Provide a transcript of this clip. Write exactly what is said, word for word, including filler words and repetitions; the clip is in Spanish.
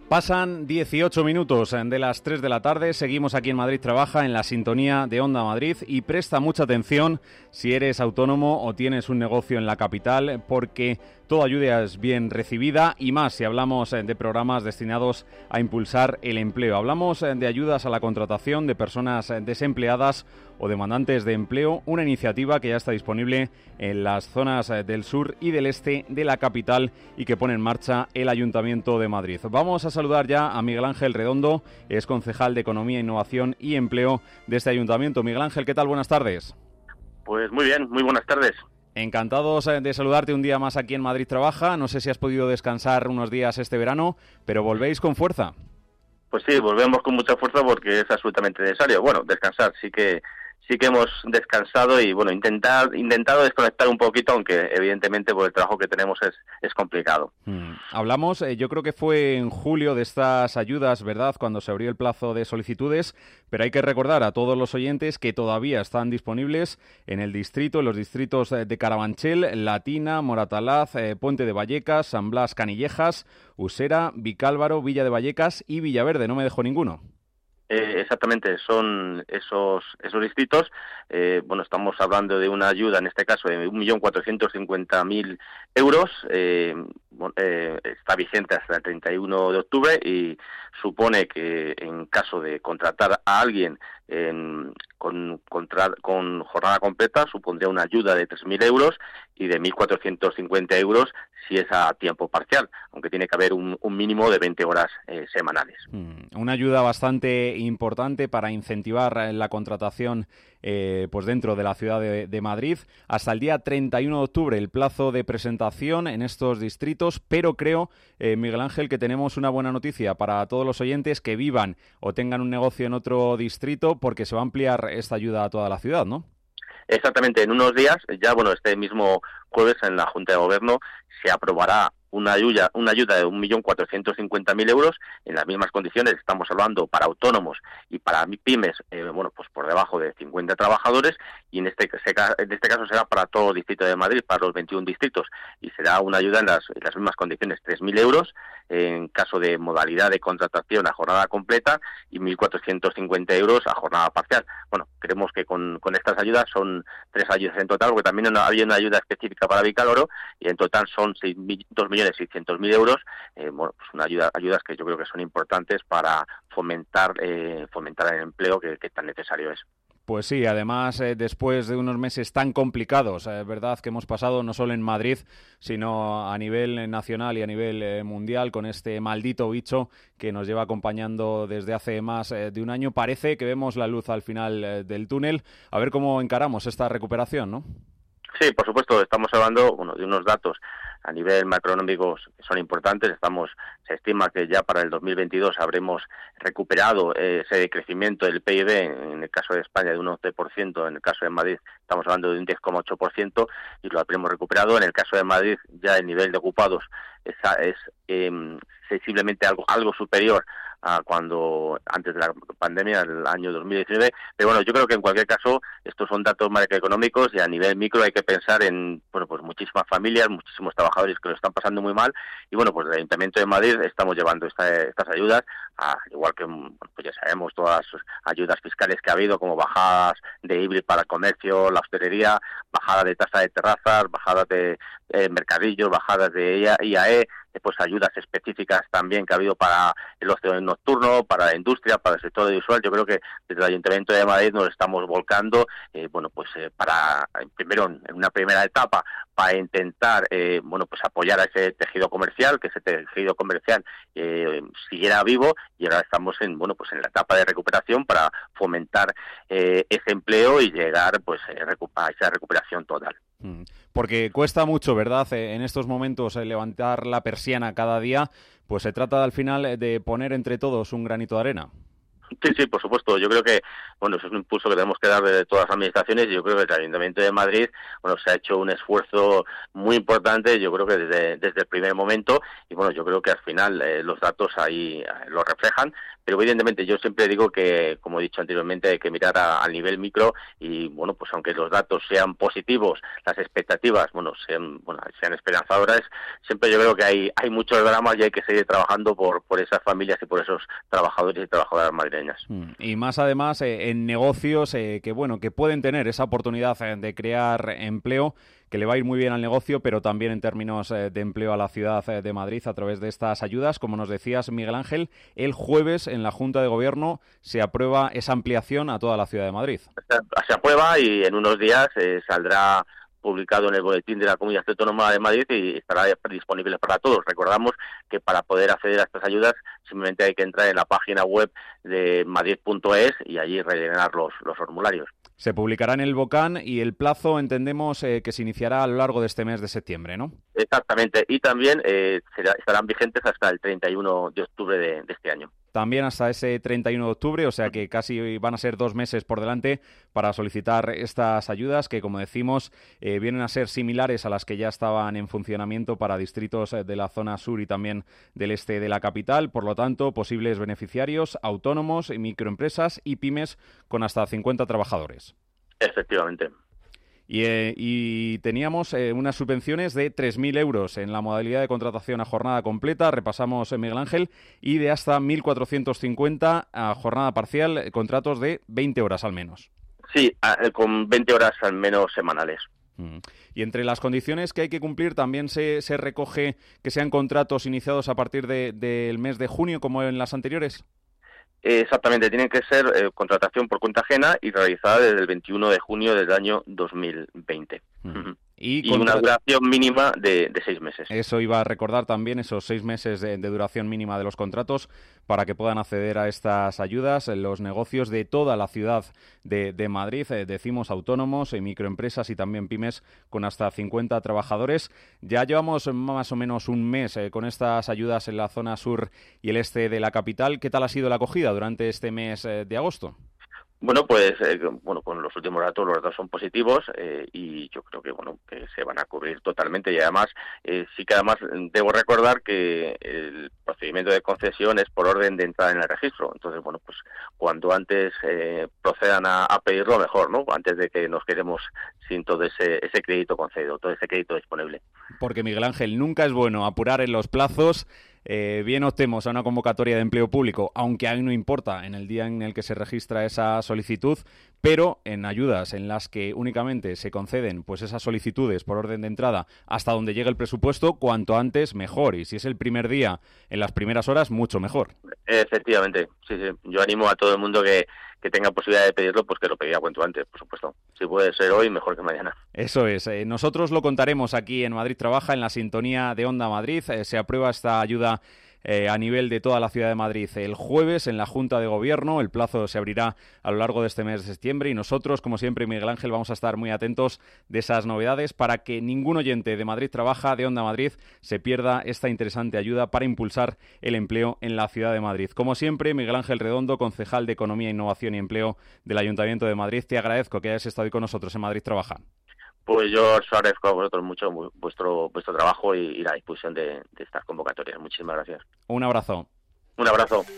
Pasan dieciocho minutos de las tres de la tarde, seguimos aquí en Madrid Trabaja, en la sintonía de Onda Madrid, y presta mucha atención si eres autónomo o tienes un negocio en la capital, porque toda ayuda es bien recibida, y más si hablamos de programas destinados a impulsar el empleo. Hablamos de ayudas a la contratación de personas desempleadas o demandantes de empleo, una iniciativa que ya está disponible en las zonas del sur y del este de la capital y que pone en marcha el Ayuntamiento de Madrid. Vamos a saludar ya a Miguel Ángel Redondo, es concejal de Economía, Innovación y Empleo de este Ayuntamiento. Miguel Ángel, ¿qué tal? Buenas tardes. Pues muy bien, muy buenas tardes. Encantados de saludarte un día más aquí en Madrid Trabaja. No sé si has podido descansar unos días este verano, pero volvéis con fuerza. Pues sí, volvemos con mucha fuerza porque es absolutamente necesario. Bueno, descansar sí que sí que hemos descansado y bueno, intentar intentado desconectar un poquito, aunque evidentemente por el trabajo que tenemos es, es complicado. Hmm. Hablamos, eh, yo creo que fue en julio, de estas ayudas, ¿verdad?, cuando se abrió el plazo de solicitudes, pero hay que recordar a todos los oyentes que todavía están disponibles en el distrito, en los distritos de Carabanchel, Latina, Moratalaz, eh, Puente de Vallecas, San Blas, Canillejas, Usera, Vicálvaro, Villa de Vallecas y Villaverde. No me dejo ninguno. Eh, exactamente, son esos esos distritos. Eh, bueno, estamos hablando de una ayuda, en este caso, de un millón cuatrocientos cincuenta mil euros. Eh, eh, está vigente hasta el treinta y uno de octubre y supone que en caso de contratar a alguien en, con, contra, con jornada completa, supondría una ayuda de tres mil euros y de mil cuatrocientos cincuenta euros si es a tiempo parcial, aunque tiene que haber un, un mínimo de veinte horas eh, semanales. Mm, una ayuda bastante importante para incentivar la contratación eh, pues dentro de la ciudad de, de Madrid. Hasta el día treinta y uno de octubre el plazo de presentación en estos distritos, pero creo, eh, Miguel Ángel, que tenemos una buena noticia para todos los oyentes que vivan o tengan un negocio en otro distrito, porque se va a ampliar esta ayuda a toda la ciudad, ¿no? Exactamente, en unos días, ya bueno, este mismo jueves en la Junta de Gobierno se aprobará una ayuda, una ayuda de un millón cuatrocientos cincuenta mil euros en las mismas condiciones. Estamos hablando para autónomos y para pymes, eh, bueno, pues por debajo de cincuenta trabajadores, y en este, en este caso será para todo el distrito de Madrid, para los veintiún distritos, y será una ayuda en las, en las mismas condiciones, tres mil euros en caso de modalidad de contratación a jornada completa y mil cuatrocientos cincuenta euros a jornada parcial. Bueno, creemos que con, con estas ayudas son tres ayudas en total, porque también había una ayuda específica para Vicálvaro, y en total son dos millones seiscientos mil euros. Eh, bueno, pues una ayuda, ayudas que yo creo que son importantes para fomentar eh, fomentar el empleo que, que tan necesario es. Pues sí, además, eh, después de unos meses tan complicados, eh, verdad, que hemos pasado no solo en Madrid, sino a nivel nacional y a nivel eh, mundial, con este maldito bicho que nos lleva acompañando desde hace más eh, de un año, parece que vemos la luz al final eh, del túnel. A ver cómo encaramos esta recuperación, ¿no? Sí, por supuesto, estamos hablando bueno, de unos datos a nivel macroeconómico que son importantes. Estamos, se estima que ya para el dos mil veintidós habremos recuperado eh, ese crecimiento del P I B, en el caso de España de un once por ciento, en el caso de Madrid estamos hablando de un diez coma ocho por ciento y lo habremos recuperado. En el caso de Madrid ya el nivel de ocupados es, es eh, sensiblemente algo, algo superior a cuando antes de la pandemia, el año dos mil diecinueve, pero bueno, yo creo que en cualquier caso estos son datos macroeconómicos y a nivel micro hay que pensar en, bueno, pues muchísimas familias, muchísimos trabajadores que lo están pasando muy mal, y bueno, pues el Ayuntamiento de Madrid estamos llevando esta, estas ayudas, a, igual que, bueno, pues ya sabemos todas las ayudas fiscales que ha habido, como bajadas de I B I para el comercio, la hostelería, bajada de tasa de terrazas, bajadas de eh, mercadillos, bajadas de I A E, pues ayudas específicas también que ha habido para el ocio nocturno, para la industria, para el sector audiovisual. Yo creo que desde el Ayuntamiento de Madrid nos estamos volcando, eh, bueno, pues eh, para, primero, en una primera etapa, para intentar, eh, bueno, pues apoyar a ese tejido comercial, que ese tejido comercial eh, siguiera vivo, y ahora estamos en, bueno, pues en la etapa de recuperación para fomentar eh, ese empleo y llegar, pues, eh, a esa recuperación total. Porque cuesta mucho, ¿verdad?, en estos momentos levantar la persiana cada día, pues se trata al final de poner entre todos un granito de arena. Sí, sí, por supuesto. Yo creo que, bueno, eso es un impulso que tenemos que dar de todas las administraciones, y yo creo que el Ayuntamiento de Madrid, bueno, se ha hecho un esfuerzo muy importante, yo creo que desde, desde el primer momento, y bueno, yo creo que al final eh, los datos ahí eh, lo reflejan, pero evidentemente yo siempre digo que, como he dicho anteriormente, hay que mirar a, al nivel micro y, bueno, pues aunque los datos sean positivos, las expectativas, bueno, sean, bueno, sean esperanzadoras, siempre yo creo que hay, hay muchos dramas y hay que seguir trabajando por, por esas familias y por esos trabajadores y trabajadoras madrileñas. Y más además eh, en negocios eh, que, bueno, que pueden tener esa oportunidad eh, de crear empleo, que le va a ir muy bien al negocio, pero también en términos eh, de empleo a la ciudad eh, de Madrid a través de estas ayudas. Como nos decías, Miguel Ángel, el jueves en la Junta de Gobierno se aprueba esa ampliación a toda la ciudad de Madrid. Se, se aprueba y en unos días eh, saldrá publicado en el boletín de la Comunidad Autónoma de Madrid y estará disponible para todos. Recordamos que para poder acceder a estas ayudas simplemente hay que entrar en la página web de madrid punto es y allí rellenar los, los formularios. Se publicará en el BOCAN y el plazo entendemos eh, que se iniciará a lo largo de este mes de septiembre, ¿no? Exactamente, y también eh, será, estarán vigentes hasta el treinta y uno de octubre de, de este año. También hasta ese treinta y uno de octubre, o sea que casi van a ser dos meses por delante para solicitar estas ayudas que, como decimos, eh, vienen a ser similares a las que ya estaban en funcionamiento para distritos de la zona sur y también del este de la capital. Por lo tanto, posibles beneficiarios, autónomos, microempresas y pymes con hasta cincuenta trabajadores. Efectivamente. Y, eh, y teníamos eh, unas subvenciones de tres mil euros en la modalidad de contratación a jornada completa, repasamos eh, Miguel Ángel, y de hasta mil cuatrocientos cincuenta a jornada parcial, eh, contratos de veinte horas al menos. Sí, a, con veinte horas al menos semanales. Mm. Y entre las condiciones que hay que cumplir también se, se recoge que sean contratos iniciados a partir de, del mes de junio, como en las anteriores. Exactamente, tienen que ser eh, contratación por cuenta ajena y realizada desde el veintiuno de junio del año dos mil veinte. Mm. Y, y contra... una duración mínima de, de seis meses. Eso iba a recordar también, esos seis meses de, de duración mínima de los contratos para que puedan acceder a estas ayudas en los negocios de toda la ciudad de, de Madrid. Eh, decimos autónomos, eh, microempresas y también pymes con hasta cincuenta trabajadores. Ya llevamos más o menos un mes eh, con estas ayudas en la zona sur y el este de la capital. ¿Qué tal ha sido la acogida durante este mes eh, de agosto? Bueno, pues eh, bueno, con los últimos datos, los datos son positivos eh, y yo creo que bueno que se van a cubrir totalmente y además eh, sí que además debo recordar que el procedimiento de concesión es por orden de entrada en el registro. Entonces, bueno, pues cuanto antes eh, procedan a, a pedirlo, mejor, ¿no? Antes de que nos quedemos sin todo ese, ese crédito concedido, todo ese crédito disponible. Porque, Miguel Ángel, nunca es bueno apurar en los plazos. Eh, bien optemos a una convocatoria de empleo público, aunque a mí no importa en el día en el que se registra esa solicitud, pero en ayudas en las que únicamente se conceden pues esas solicitudes por orden de entrada hasta donde llegue el presupuesto, cuanto antes mejor. Y si es el primer día, en las primeras horas, mucho mejor. Efectivamente, sí, sí. Yo animo a todo el mundo que, que tenga posibilidad de pedirlo, pues que lo pedía cuanto antes, por supuesto. Si puede ser hoy, mejor que mañana. Eso es. Eh, nosotros lo contaremos aquí en Madrid Trabaja, en la sintonía de Onda Madrid. Eh, se aprueba esta ayuda Eh, a nivel de toda la ciudad de Madrid el jueves en la Junta de Gobierno. El plazo se abrirá a lo largo de este mes de septiembre y nosotros, como siempre, Miguel Ángel, vamos a estar muy atentos de esas novedades para que ningún oyente de Madrid Trabaja, de Onda Madrid, se pierda esta interesante ayuda para impulsar el empleo en la ciudad de Madrid. Como siempre, Miguel Ángel Redondo, concejal de Economía, Innovación y Empleo del Ayuntamiento de Madrid, te agradezco que hayas estado hoy con nosotros en Madrid Trabaja. Pues yo os agradezco a vosotros mucho vuestro vuestro trabajo y, y la discusión de, de estas convocatorias. Muchísimas gracias. Un abrazo. Un abrazo.